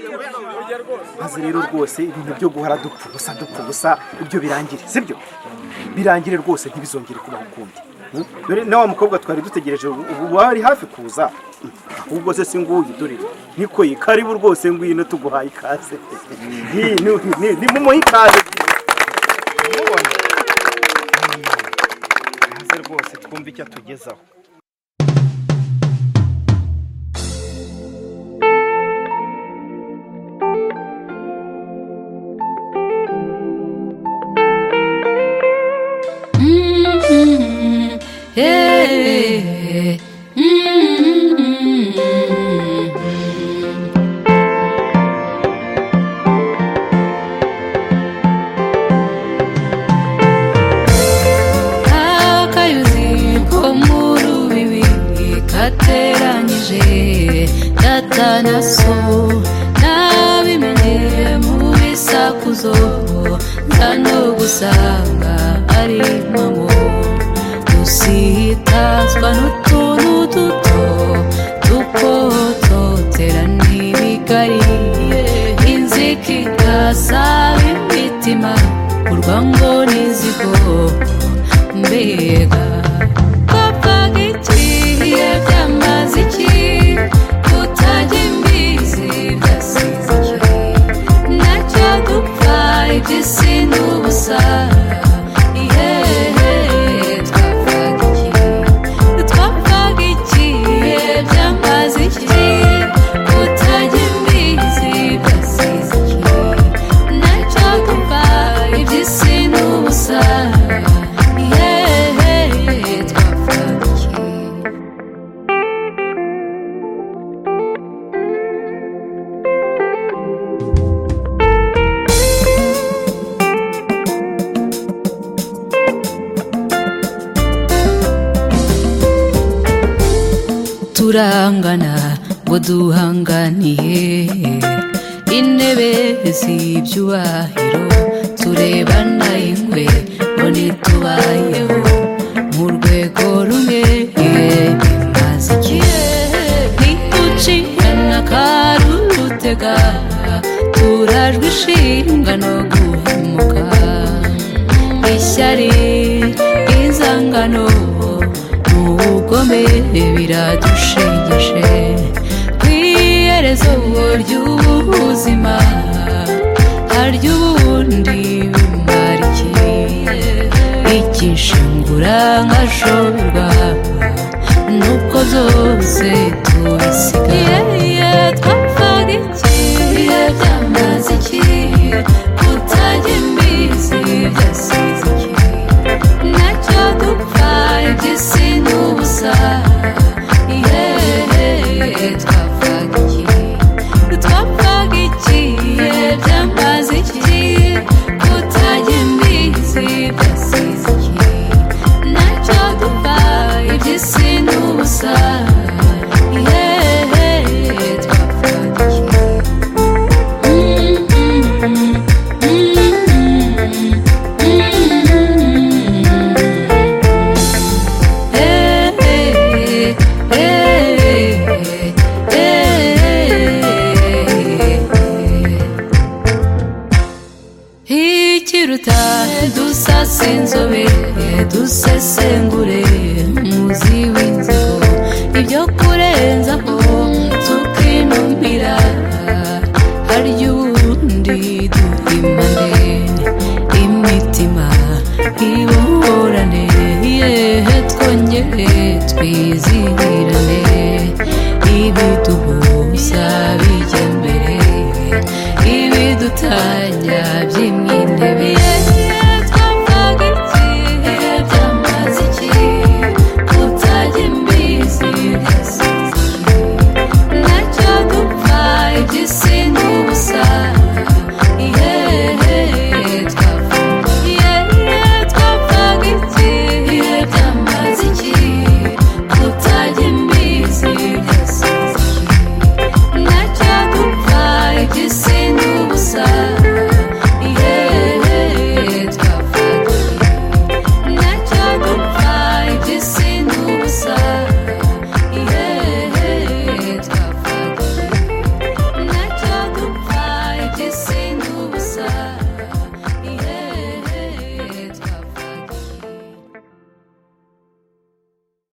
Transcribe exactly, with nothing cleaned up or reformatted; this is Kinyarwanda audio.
maze rero rwose ibintu byo guhora dupfa gusa dupfa gusa ibyo birangire sibyo birangire rwose ntibizongere kubaho ukundi dore na wa mukobwa twari dutegereje ubu wari hafi kuza ahubwo se singuye dore niko yi karibu rwose ngwino tuguhaye ikaze ni ni mu muhikaze maze rwose twumva icyo tugezaho Hey, mm-hmm. Akayuzi ko mu rubibi kateranyije data na so nabimenye mu bisakuzo nza no gusanga ari mamo sitazwa n'utuntu duto dukototera n'ibigari inzika igasaba imitima urwango n'izigo mbega bapfaga ikihe byamaze iki kutajya imbizi byasize iki nacyo dupfa iby'isi n'ubusa turangana ngo duhanganiye intebe z'ibyubahiro turebana ingwe ngo ntitubayeho mu rwego rumwe bimaze igihe ntitucikana karurutega turajwe ishinga no guhemuka ishyari inzangano ubugome biradushengeshe kw'iherezo ry'ubuzima harya ubundi bimara iki ikishingura nkashorwa nuko byose tubisigaye twapfaga iki byamaze iki kutajya imbizi byasize iki nacyo dupfa iby'isi n'ubusa twapfaga iki twapfaga iki byamaze iki kutajya imbizi byasize iki nacyo dupfa iby'isi n'ubusa twapfaga iki dusase inzobe dusesengure muzi w'inzigo ibyo kurenzaho tukinumira harya ubundi duhimane imitima iburane yehe twongere twizihirane ibiduhuza bijya mbere ibidutanya by'imyintebe